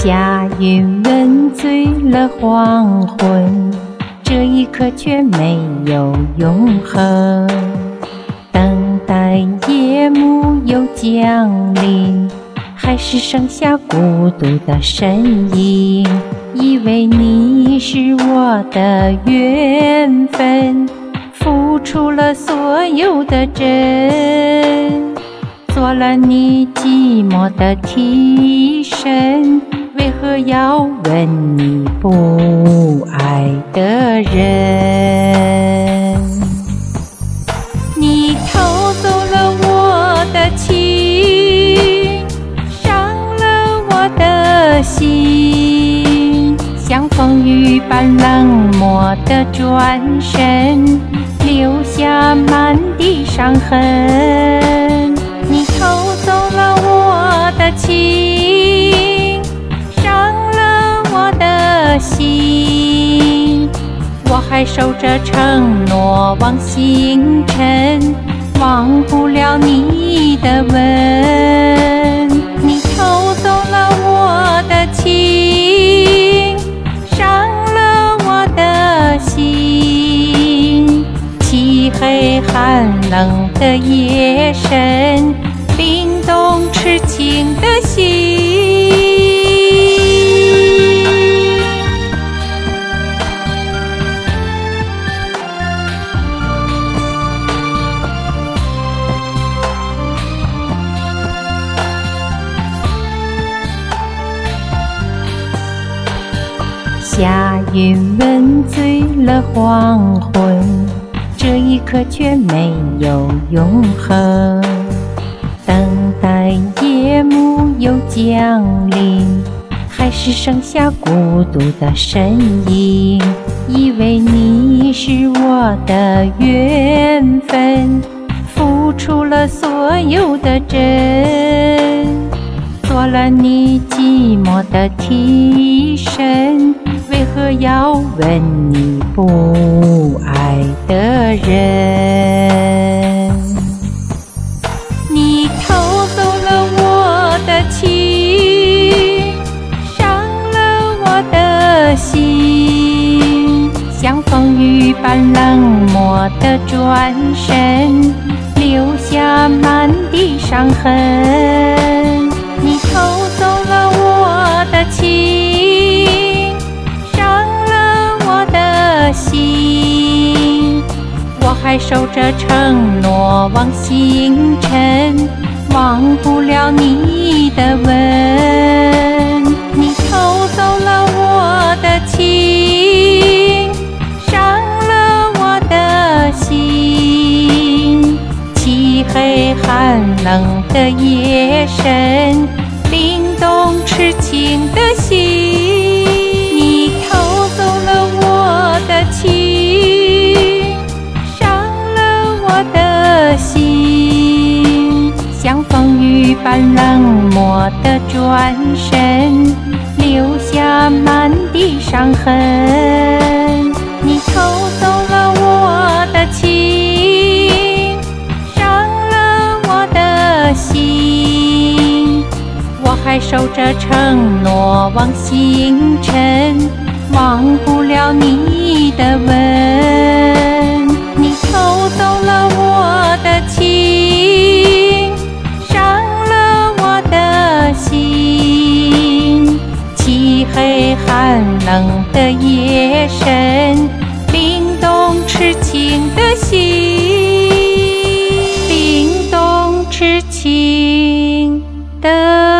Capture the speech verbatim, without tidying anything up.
夏云吻醉了黄昏，这一刻却没有永恒。等待夜幕又降临，还是剩下孤独的身影。以为你是我的缘分，付出了所有的真，做了你寂寞的替身。为何要问你不爱的人？你偷走了我的情，伤了我的心，像风雨般冷漠的转身，留下满地伤痕。你偷走了我的情，伤了我的心，我还守着承诺往星辰，忘不了你的吻。你偷走了我的情，伤了我的心，漆黑寒冷的夜深，冰冻痴情的心。夏云吻醉了黄昏，这一刻却没有永恒。等待夜幕又降临，还是剩下孤独的身影。以为你是我的缘分，付出了所有的真，做了你寂寞的替身。为何要问你不爱的人？你偷走了我的情，伤了我的心，像风雨般冷漠的转身，留下满地伤痕。你偷走了我的情，伤了我的心，我还守着承诺往星辰，忘不了你的吻。你偷走了我的情，伤了我的心，漆黑寒冷的夜深，冰冻痴情的心。你偷走了我的情，伤了我的心，像风雨般冷漠的转身，留下满地伤痕。你偷走了我的情，伤了我的心，我还守着承诺往星辰，忘不了你的吻。你偷走了我的情，伤了我的心，漆黑寒冷的夜深，冰冻痴情的心，冰冻痴情的